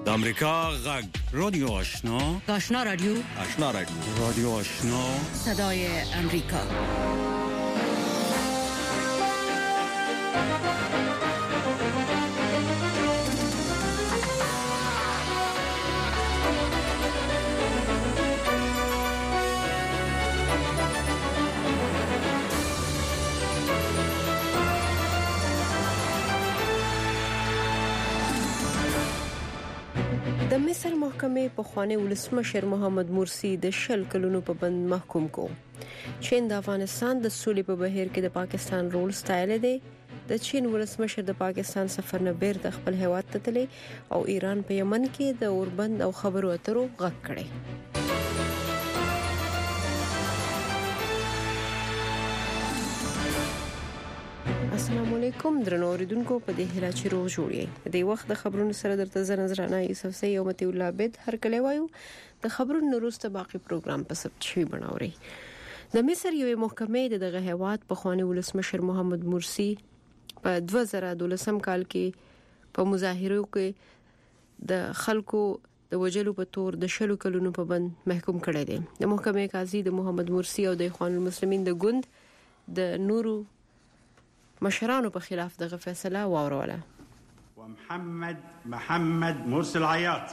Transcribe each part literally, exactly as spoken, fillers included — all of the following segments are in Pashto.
د امریکا غږ رادیو آشنا آشنا رادیو آشنا رادیو رادیو آشنا صدای امریکا. د مصر محکمې په خوانی ولسمشر محمد مرسی د شل کلونو په بند محکوم کو. چین د افغانستان د سولې په بهیر کې د پاکستان رول ستایل دی. د چین ولسمشر د پاکستان سفر نه بیرته خپل هیواد ته تللی او ایران په یمن کې د اوربند او خبرو اترو غږ کړي. السلام علیکم درنو اوریدونکو، په دې هیله چې روغ جوړی. د وخت د خبرونو سره درته زه نظرانه یوسف سي او متي الله عبد هر کله وایو د خبرونو وروسته باقي پروګرام په سب چی بناوري. د مصر یو محکمې دغه هیواد په خوانی ولسمشر محمد مرسی په دوه زره دولسم کال کې په مظاهرو کې د خلکو د وجلو په تور د شلو کلونو په بند محکوم کړی دی. د محکمې قاضي د محمد مرسی او د اخوان المسلمین د ګوند د نورو مشرانو په خلاف دغه فیصله واوروله. ومحمد محمد مرسي العياط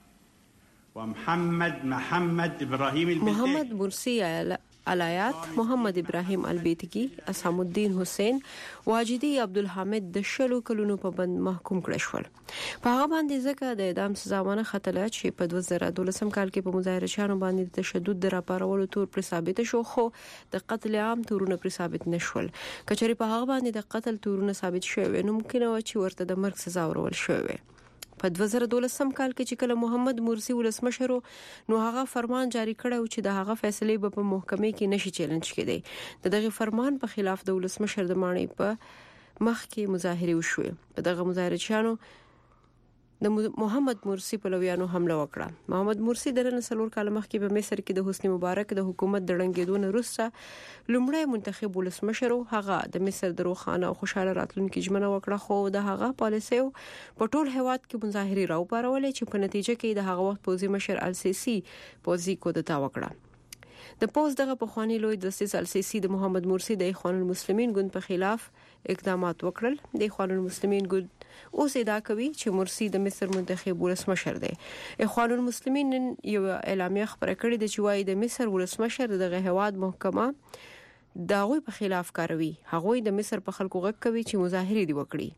ومحمد محمد ابراهيم البلتي محمد مرسی الایات، محمد ابراهیم البیتکی، اسام الدین حسین، واجدی عبدالحمید د شلو کلونو په بند محکوم کړل شول. په هغه باندې ځکه د اعدام سزا ونه خطله چې په دوه زره دولسم کال کې په مظاهرچیانو باندې تشدد د راپارولو تور پر ثابت شو، خو د قتل عام تورونه پر ثابت نشول. کچري په هغه باندې د قتل تورونه ثابت شوی نو ممکن و چې ورته د مرګ سزا ورول شوی. په دوه زره دولسم کال کې چې کله محمد مرسی ولسمشر نو هغه فرمان جاری کړو چې د هغه فیصله په محکمې کې نشي چیلنج کېدی. دغه فرمان په خلاف د ولسمشر د مانی په مخ کې مظاهره وشوه. په دغه مظاهرچیانو د محمد مرسی په لویانو حمله وکړه. محمد مرسی د نسلور کال مخکې په مصر کې د حسنی مبارک د حکومت د ړنګېدو نه وروسته لومړی منتخب ولسمشر هغه د مصر د روخانه او خوشاله راتلونکو ژمنه وکړه، خو د هغه پالیسي په ټول هیواد کې مظاهرې راوپارولې چې په نتیجه کې د هغه وخت پوزي مشر السیسی پوزي کودتا وکړه. د پوز دغه په خوانی لوی د سیس السیسی د محمد مرسی د اخوان المسلمین ګوند په خلاف اقدامات وکړل. د اخوان المسلمین ګوند اوس ادعا کوي چې مرسی د مصر منتخب ولسمشر دی. اخوان المسلمین یو اعلامیه خبره کړې ده چې وايي د مصر ولسمشر دغه هواد محکمه داوی په خلاف کاروي. هغه د مصر په خلکو غږ کوي چې مظاهره دی وکړي.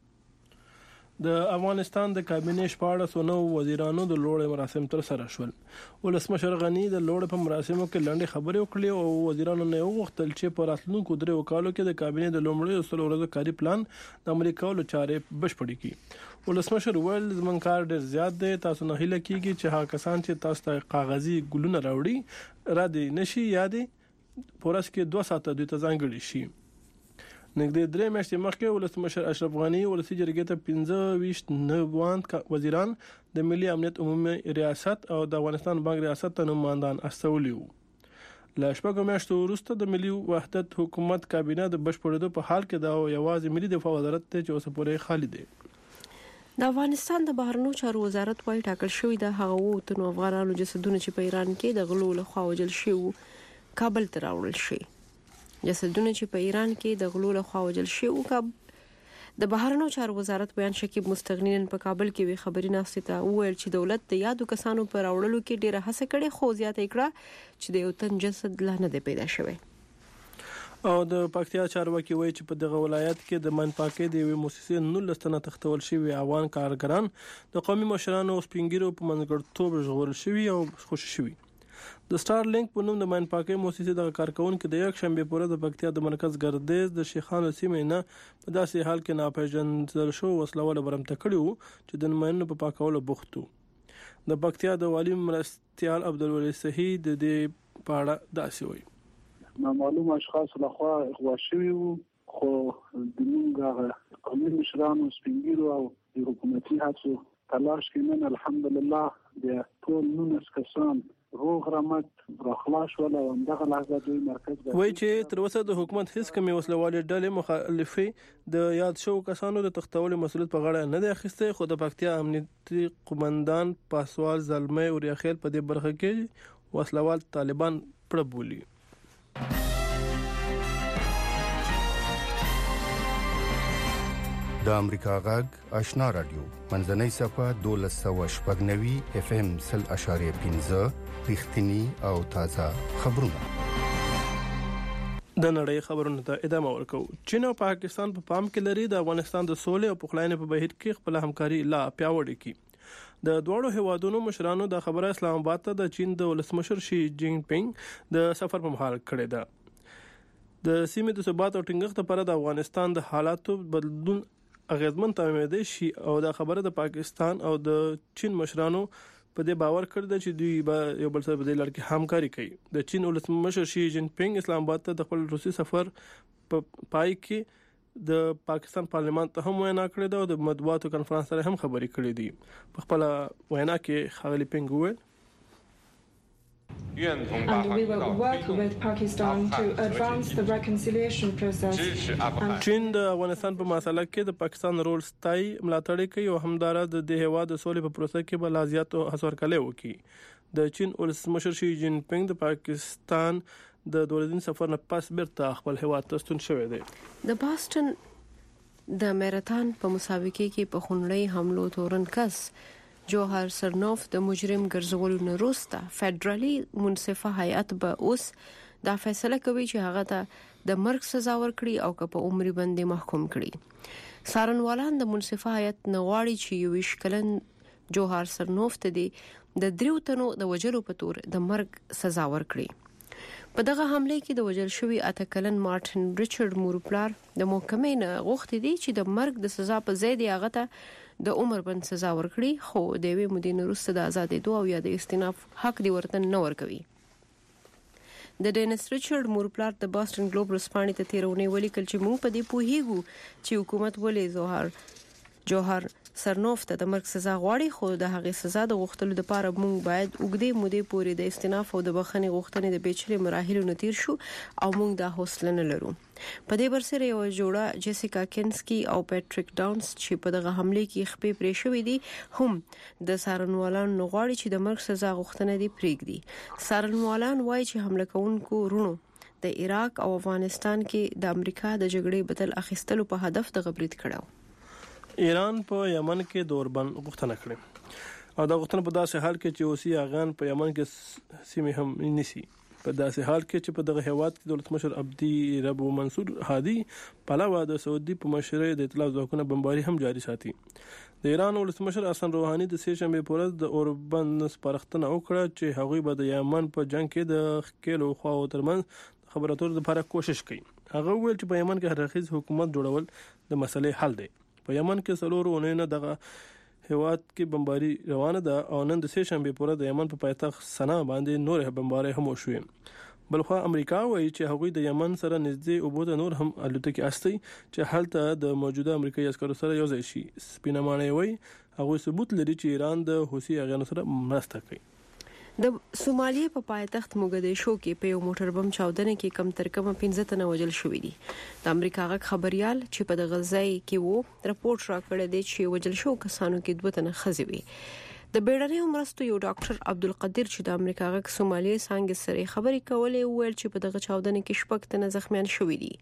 د افغانستان د کابینې شپاړس و نو وزیرانو د لوړ مراسم تر سره شول. ولسمشر غنی د لوړ په مراسمو کې لنډې خبرې وکړې او وزیرانو نه وغوښتل چې په راتلونکو درې وکالو کې د کابینې د لومړي سلو ورځو کاري پلان د عملي کولو چارې بشپړې کړي. ولسمشر ویل زموږ کار ډېر زیات دی، تاسو نه هیله کیږي چې هغه کسان چې تاسو ته کاغذي ګلونه راوړي را دي نشي یادې پورس کې دوه ساعته دوی ته ځانګړي شي. نږدې درې میاشتې مخکې ولسمشر اشرف غنی ولسی جرګې ته پنځه ویشت نوان وزیران د ملي امنیت عمومي ریاست او د افغانستان بانک ریاست ته نمائندان استولي وو. له شپږو میاشتو وروسته د ملي وحدت حکومت کابینه د بشپړېدو په حال کې دا یوازې ملي دفاع وزارت ته چې اوس پورې خالی دی. د افغانستان د بهرنیو چارو وزارت وايي ټاکل شوی د هغه وو افغانانو جسدونه چې په ایران کې د غلو له خوا وژل شوي کابل ته راوړل شي. جسدونه چې په ایران کې د غلو له خوا وژل شوي کاب د بهرنیو چارو وزارت بیان شکیب مستغنین په کابل کې وی خبري ناشته ته ویل چې دولت د یادو کسانو پر راوړلو کې ډیره هڅه کړې، خو زیاته کړه چې د یو تن جسد لا نه دی پیدا شوی. او د پکتیا چارواکي وایي چې په دغه ولایت کې د من پاکۍ د یوې مؤسسې نولس تنه تختول شوي افغان کارګران د قومي مشرانو او سپینګیرو په منځګړیتوب ژغورل شوي او خوشي شوي. د سټار لینک په نوم د من پاکۍ مؤسسې د کارکونکو د یک شنبه پورې د پکتیا د مرکز ګردیز د شیخانو سیمې نه په داسې حال کې ناپېژندل شو وسلواله برمته کړیو چې د نماینو په پاکولو بوخت وو. د پکتیا د والی مرستیال عبدالولي صحیح د دې پاړه داسې وایي. نامعلوم اشخاص لخوا اغوا شوي وو، خو د موږ قومي مشرانو سپینګیرو او د حکومتي هڅو تلاش کې نن الحمدلله د ټول نونس کسان روغ رمت برخلاش ولا وندغه لحظه دوی مرکز وای چې تر اوسه د حکومت هیڅ کمی وسلوالې ډلې مخالفي د یاد شو کسانو د تختول مسولیت په غاړه نه دی اخیسته، خو د پکتیا امنیتي قومندان پاسوال زلمي اوریاخیل په دې برخه کې وسلوال طالبان پړه بولي. د امریکا غږ آشنا رادیو منځنۍ صفه دولس سوه شپږ نوي اف ام سل اشاریه پنځه رښتینی او تازه خبرونه. د نړۍ خبرونه ته ادامه ورکوو. چین او پاکستان په پا پام کې لري د افغانستان د سولې او پخلاینې په بهیر کې خپل همکاري لا پیاوړې کړي. د دوړو هیوادونو مشرانو د خبره اسلام آباد ته د چین د ولسمشر شي جین پینګ د سفر په مهال کړې ده. د سیمې د ثبات او ټینګښت لپاره د افغانستان د حالاتو بدلون اغیزمن تمامېدای شي او دا خبره د پاکستان او د چین مشرانو په دې باور کړی چې دوی به یو بل سره په دې لړ کې همکاري کوي. د چین ولسمشر شي جین پینګ اسلام آباد ته د خپل روسي سفر په پای کې د پاکستان پارلمان ته هم وینا کړې ده او د مطبوعاتو کانفرنس سره هم خبرې کړې دي. په خپل وینا کې ښاغلي پینګ وویل And we will work with Pakistan to advance the reconciliation process. چین د افغانستان په مسله کې د پاکستان رول ستای ملاتړ کوي او همدارا د دې هیواد د سولې په پروسه کې بل ازیات او هڅور کولای وکړي. د چین ولسمشر شي جین پینګ د پاکستان د دولتین سفر نه پس بیرته خپل هیواد ته ستون شوی دی. د باستون د میراتھن په مسابقه کې په خونړی حملو تورن کس جوهر سرنوف د مجرم ګرځولو نه وروسته فدرالي منصفه هیئت به اوس دا فیصله کوي چې هغه ته د مرګ سزا ورکړي او که په عمر باندې محکوم کړي. څارنوالان د منصفه هیئت نه غواړي چې یو ویشت کلن جوهر سرنوف ته د دریو تنو د وجلو په تور د مرګ سزا ورکړي. په دغه حمله کې د وجل شوی اته کلن مارټن ریچارډ مورپلار د محکمې نه غوښتي دي چې د مرګ د سزا په ځای دی هغه ته د عمر بند سزا ورکړي، خو د یوې مودې نه وروسته د آزادېدو او یا د استیناف حق دی ورته نه ورکوي. د ډینس ریچارډ مورپلار د باستون ګلوب رسپانې ته تیرونې ولیکل چې موږ په دې پوهیږو چې حکومت ولې جوهر جوهر سرنوف ته د مرګ سزا غواړي، خو د هغې سزا د غوښتلو لپاره موږ باید اوږدې مودې پورې د استیناف او د بخښنې غوښتنې د پیچلي مراحلو نه تیر شو او موږ دا حوصله نه لرو. په دې برسره یو جوړه جیسیکا کینسکی او پیټریک ډاونز چې په دغه حمله کې خپې پرې شوې دي هم د څارنوالانو غواړي چې د مرګ سزا غوښتنه دي پرېږدي. څارنوالان وایي چې حمله کوونکو رونو د عراق او افغانستان کې د امریکا د جګړې بدل اخیستلو په هدف د غبرګ کړو. ایران په یمن کې د اوربند غوښتنه کړې او دا غوښتنه په داسې حال کې چې اوسي افغان په یمن کې سیمې هم نيسي. په داسې حال کې چې په دغه هیواد کې دولتمشر عبدي ربو منصور هادي پلاوا د سعودي په مشرۍ د اطلاع ځواکونو بمباري هم جاري ساتي. د ایران ولسمشر حسن روحاني د سه شنبه په ورځ د اوربند سپارښتنه وکړه چې هغوی به د یمن په جنگ کې د خکېلو خواو ترمنځ خبرو اترو لپاره کوشش کوي. هغه ویل چې په یمن کې هررخیز حکومت جوړول د مسلې حل دی. په یمن کې څلور اونۍ دغه هیواد کې بمباري روانه ده او نن د سه شنبه پورې د یمن په پایتخت سنا باندې نور بمباري هم وشوې. بلخو امریکا وایي چې هغوی د یمن سره نږدې او بوته نور هم الوتکې استي چې هلته د موجوده امریکایي عسکرو سره یو ځای شي. سپینمانه وایي هغوی ثبوت لري چې ایران د حوثي اغیانو سره مرسته کوي. د سومالیې په پایتخت موګدیشو کې په یو موټر بم چاودنه کې کم تر کم پنځه تنه وژل شوي دي. د امریکا غږ خبريال چې په دغه ځای کې وو رپورت راکړی دی چې وژل شو کسانو کې دوه تنه ښځې وي. د بیړنیو مرستو یو ډاکټر عبدالقدیر چې د امریکا غږ سومالیې څنګه سره خبرې کولې ویل چې په دغه چاودنه کې شپږ تنه زخمیان شوي دي.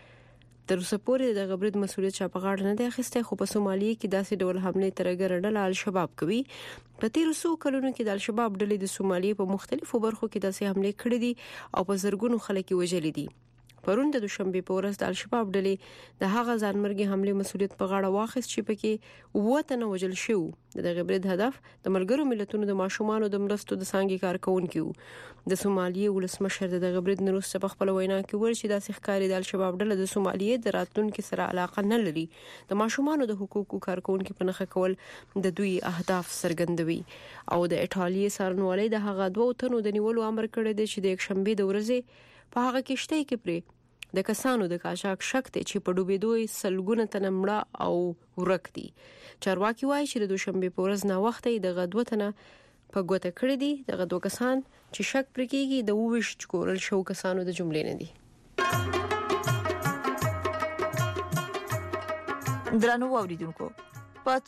تر اوسه پورې د غبرګ مسؤلیت چا په غاړه نه دی اخیستی، خو په سومالیې کې داسې ډول حمله ترګر ډله الشباب کوي. په تیر څو کلونو کې د الشباب ډلې د سومالیې په مختلفو برخو کې داسې حمله کړې دي او په زرګونو خلک وژلي دي. پرون د دوشنبه په ورځ د الشباب ډلې د هغه ځانمرګي حمله مسؤلیت په غاړه واخیست چې پکې وته نه وژل شو. د غبرګ هدف د ملګرو ملتونو د ماشومانو د مرستو د څنګه کارکونکو. د سومالیې ولسمشر د غبرګ نروسته په خپل وینا کې ویل چې د ښکاری د الشباب ډله د سومالیې د راتلونکو سره علاقه نه لري. د ماشومانو د حقوقو کارکونکو په نخښه کول د دوی اهداف څرګندوي او د ایټالیا څارنوالۍ د هغه دوه تنو د نیولو امر کړی دی چې د یک شنبه د ورځې په هغه کشته کې پرې د کسانو د قاچاق شک ته چې په ډوبېدو سلګونه تنه مړه او ورک دي. چارواکي وایي چې د دوشنبه په ورځ نه وخت د غدوه تنه په ګوته کړی دي دغه دوه کسان چې شک پر کېږي د وویش کورل شو کسانو د جملې نه دي. درنو اوریدونکو